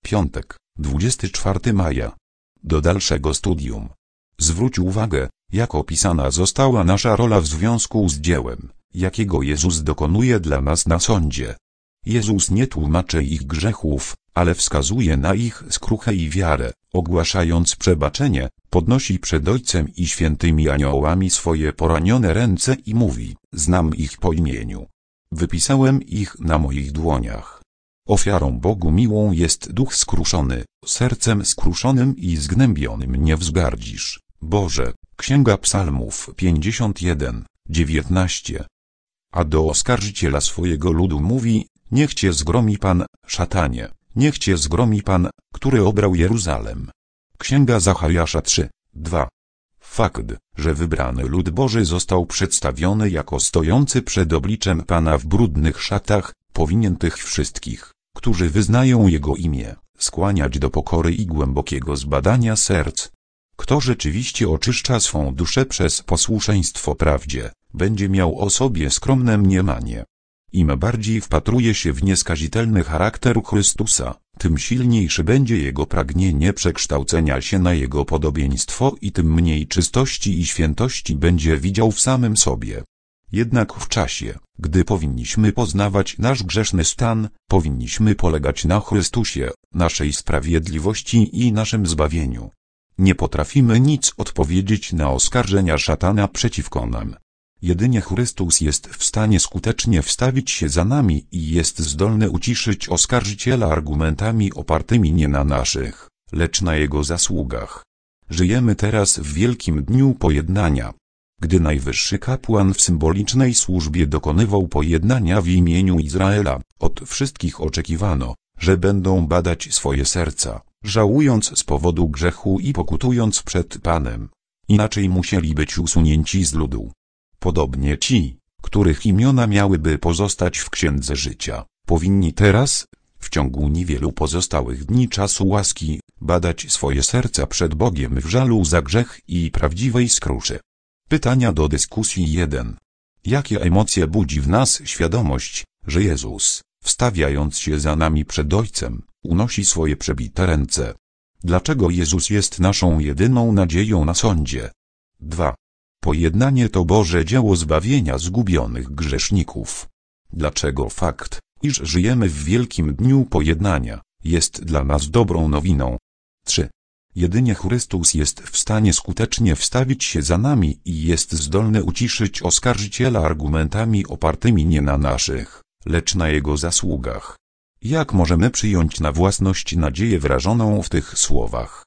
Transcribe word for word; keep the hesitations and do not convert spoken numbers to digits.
Piątek, dwudziestego czwartego maja. Do dalszego studium. Zwróć uwagę, jak opisana została nasza rola w związku z dziełem, jakiego Jezus dokonuje dla nas na sądzie. Jezus nie tłumaczy ich grzechów, ale wskazuje na ich skruchę i wiarę, ogłaszając przebaczenie, podnosi przed Ojcem i świętymi aniołami swoje poranione ręce i mówi: znam ich po imieniu. Wypisałem ich na moich dłoniach. Ofiarą Bogu miłą jest duch skruszony, sercem skruszonym i zgnębionym nie wzgardzisz, Boże. Księga Psalmów pięćdziesiąt jeden, dziewiętnaście. A do oskarżyciela swojego ludu mówi: niech cię zgromi Pan, szatanie, niech cię zgromi Pan, który obrał Jeruzalem. Księga Zachariasza trzy, dwa. Fakt, że wybrany lud Boży został przedstawiony jako stojący przed obliczem Pana w brudnych szatach, powinien tych wszystkich, którzy wyznają Jego imię, skłaniać do pokory i głębokiego zbadania serc. Kto rzeczywiście oczyszcza swą duszę przez posłuszeństwo prawdzie, będzie miał o sobie skromne mniemanie. Im bardziej wpatruje się w nieskazitelny charakter Chrystusa, tym silniejsze będzie jego pragnienie przekształcenia się na Jego podobieństwo i tym mniej czystości i świętości będzie widział w samym sobie. Jednak w czasie, gdy powinniśmy poznawać nasz grzeszny stan, powinniśmy polegać na Chrystusie, naszej sprawiedliwości i naszym zbawieniu. Nie potrafimy nic odpowiedzieć na oskarżenia szatana przeciwko nam. Jedynie Chrystus jest w stanie skutecznie wstawić się za nami i jest zdolny uciszyć oskarżyciela argumentami opartymi nie na naszych, lecz na Jego zasługach. Żyjemy teraz w wielkim dniu pojednania. Gdy najwyższy kapłan w symbolicznej służbie dokonywał pojednania w imieniu Izraela, od wszystkich oczekiwano, że będą badać swoje serca, żałując z powodu grzechu i pokutując przed Panem. Inaczej musieli być usunięci z ludu. Podobnie ci, których imiona miałyby pozostać w Księdze Życia, powinni teraz, w ciągu niewielu pozostałych dni czasu łaski, badać swoje serca przed Bogiem w żalu za grzech i prawdziwej skruszy. Pytania do dyskusji jeden. Jakie emocje budzi w nas świadomość, że Jezus, wstawiając się za nami przed Ojcem, unosi swoje przebite ręce? Dlaczego Jezus jest naszą jedyną nadzieją na sądzie? dwa. Pojednanie to Boże dzieło zbawienia zgubionych grzeszników. Dlaczego fakt, iż żyjemy w wielkim dniu pojednania, jest dla nas dobrą nowiną? trzy. Jedynie Chrystus jest w stanie skutecznie wstawić się za nami i jest zdolny uciszyć oskarżyciela argumentami opartymi nie na naszych, lecz na Jego zasługach. Jak możemy przyjąć na własność nadzieję wyrażoną w tych słowach?